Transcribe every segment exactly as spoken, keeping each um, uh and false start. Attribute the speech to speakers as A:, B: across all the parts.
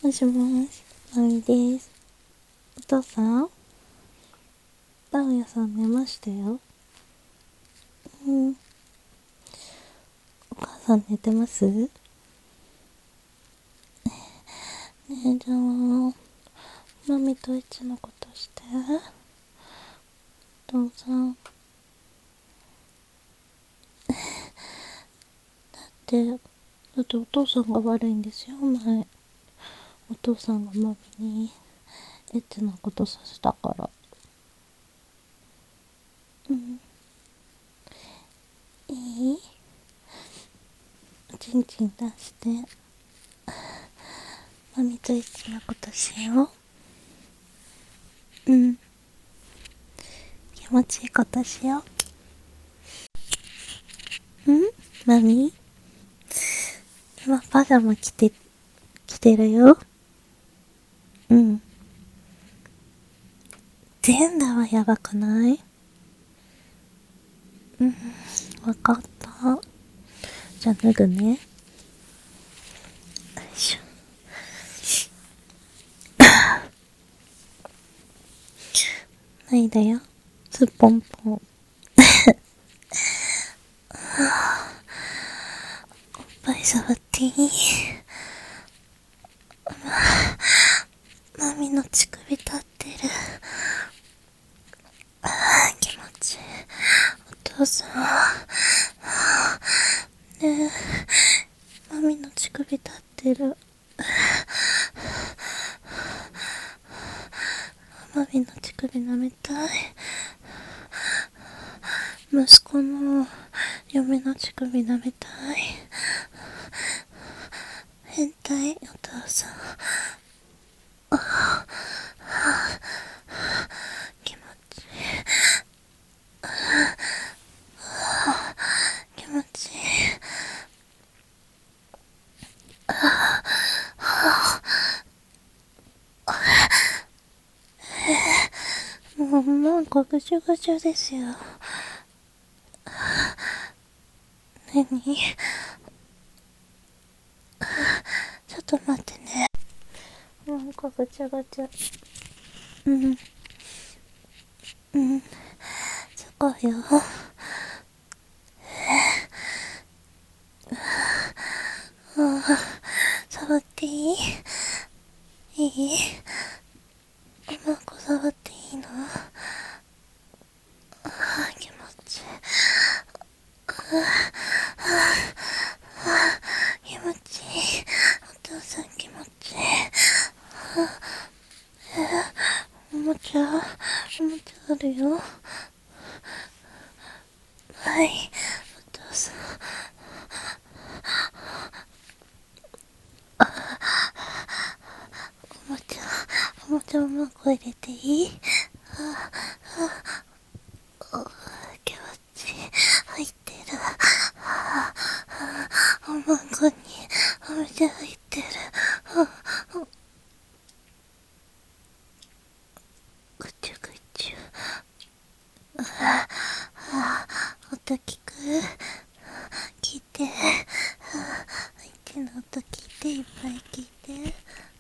A: もしもし、まみです。お父さん、直哉さん寝ましたよ。うん。お母さん寝てます？ねえ、じゃあ、まみといちのことして。お父さん。で、だってお父さんが悪いんですよ、前。お父さんがまみにエッチなことさせたから。うん。いい？おちんちん出して、まみとエッチなことしよう。うん。気持ちいいことしよう。うん？まみ今パジャマ着て、着てるよ。うん。全裸はやばくない？うん。わかった。じゃあ脱ぐね。よいしょ。脱いだよ。すっぽんぽん。おっぱい触っていい？マミの乳首立ってる。あー気持ちいい。お父さん。ねえ、マミの乳首立ってる。マミの乳首舐めたい。息子の嫁の乳首舐めたい。変態お父さん。気持ちいい。気持ちいい。もうなんかぐちゅぐちゅですよ。何？ちょっと待ってね。なんかぐちゃぐちゃ。うん。うん。そこよ。触っていい？いい？なんか触っていいの？あー気持ちいい。気持ちいい。お父さん気持ちいい。おもちゃ、おもちゃあるよ。はい。お父さん。おもちゃ、おもちゃをまんこ入れていい？気持ちいい。入ってる。おまんこにおもちゃ入ってる。ぐちゅぐちゅ。音聞く？聞いて。相手の音聞いて、いっぱい聞いて。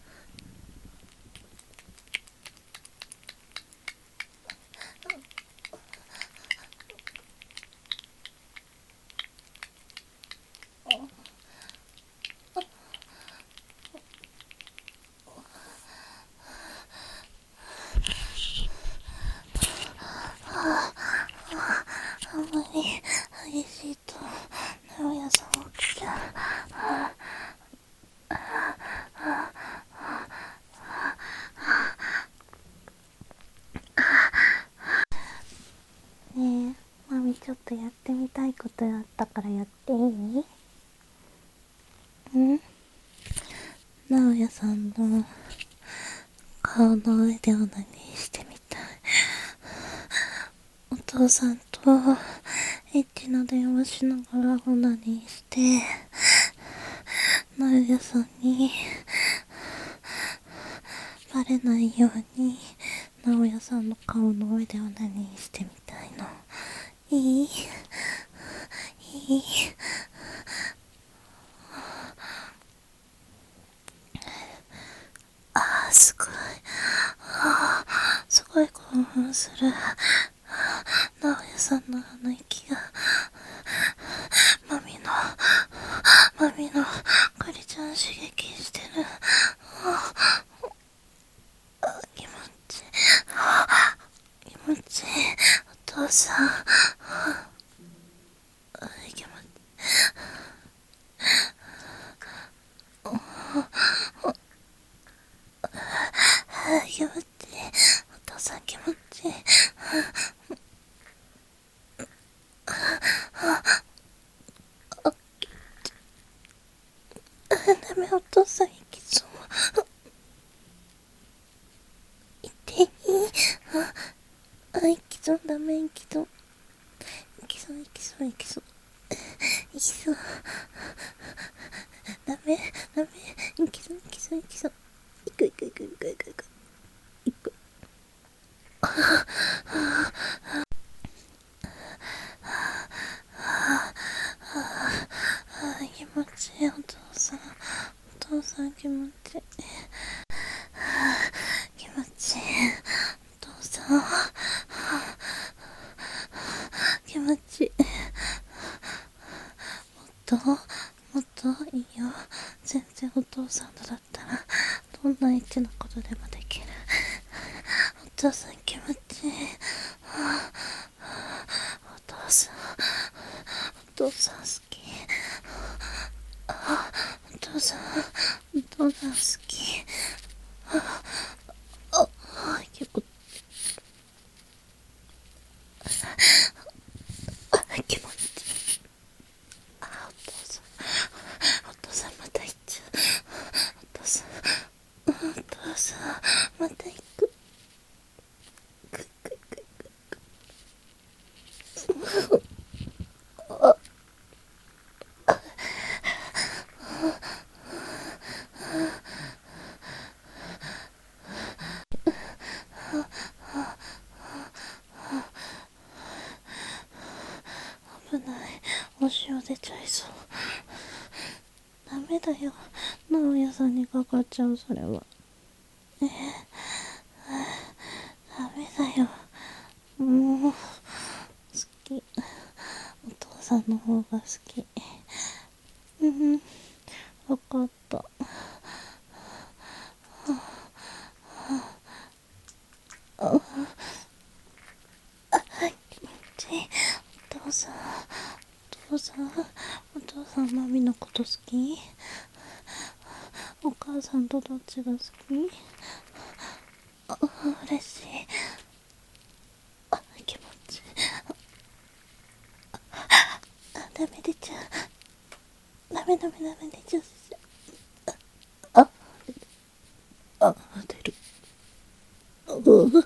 A: あんまり激しいと直哉さん起きちゃう。ねえ、マミちょっとやってみたいことあったからやっていい？ん？直哉さんの顔の上でオナニーしてみたい。お父さんとエッチな電話しながらオナニーして、直哉さんにバレないように直哉さんの顔の上でオナニーしてみたいの。いい？いい？ ごい興奮する。直哉さんのあの息が、マミの、マミの、かりちゃん刺激してる。気持ちいい。気持ちいい。お父さん。気持ちいい。気持ちいい。お父さん気持ちいい。ダメ、お父さん行きそう。行っていい？あ、あ、行きそう、ダメ、行きそう。行きそう、行きそう、行きそう。行きそう。ダメ、ダメ、行きそう、行きそう、行きそう。行く、行く、行く、行く、行く、行く。行く。気持ちいい。お父さん、お父さん気持ちいい。気持ちいい。お父さん、気持ちいい。もっと、もっといいよ。全然お父さんとだったらどんなエッチなことでもできる。お父さん気持ちいい。お父さん、お父さん好き。お父さん、お父さん好き。あ、結構気持ちいい。あ、お父さん、お父さんまた行っちゃう。お父さん、お父さんまた行く。くくくあ、危ない。お塩出ちゃいそう。ダメだよ。直哉さんにかかっちゃう、それは。えー、ダメだよ。もう、好き。お父さんの方が好き。うん、わかった。あ、気持ちいい。お父さん、お父さん、お父さん、マミのこと好き？お母さんとどっちが好き？あ、嬉しい。あ、気持ちいい。あ、ダメ出ちゃう。ダメダメダメ出ちゃう。あ、あ、出る。う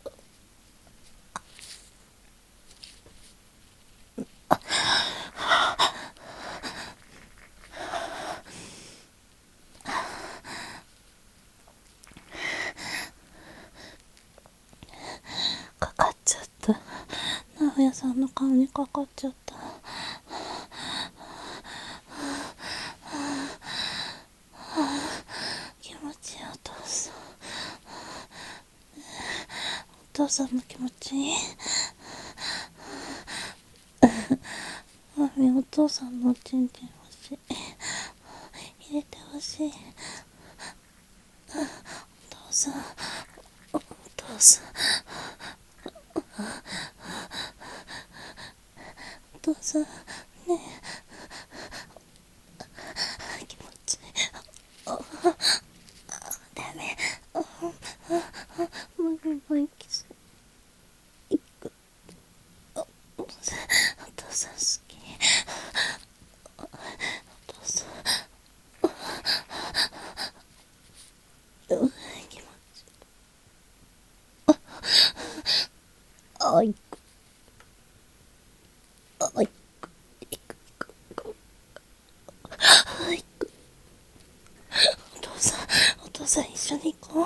A: かかっちゃった。直哉さんの顔にかかっちゃった。気持ちいい。お父さん、お父さんも気持ちいい。マミ、お父さんのおちんちん欲しい。入れてほしい。お父さん、お父さん、お父さん、ねえ、気持ちいい。あ、ダメ。あ、マミも行きそう。行く。あ、お父さん、お父さん好き。お父さん、うん、気持ちいい。あ、行く。あ、行く。行く。行く。あ、行く。お父さん、お父さん一緒に行こう。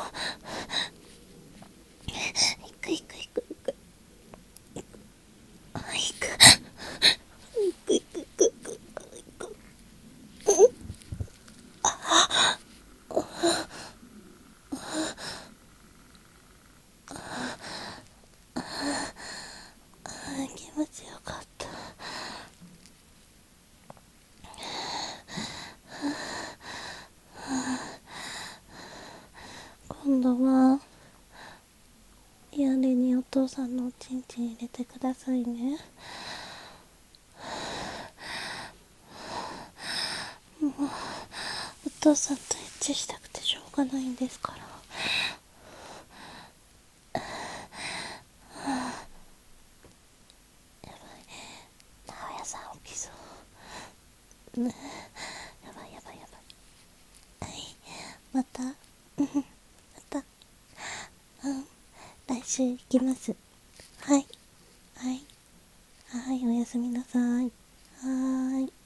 A: 行く行く行く行く。あ、行く。行く行く行く行く行く。 今度は屋根にお父さんのおちんちん入れてくださいね。もうお父さんとエッチしたくてしょうがないんですから。直哉さん起きそう。やばいやばいやばい。はい、またまたうん来週行きます。はいはいはい、おやすみなさい。はーい。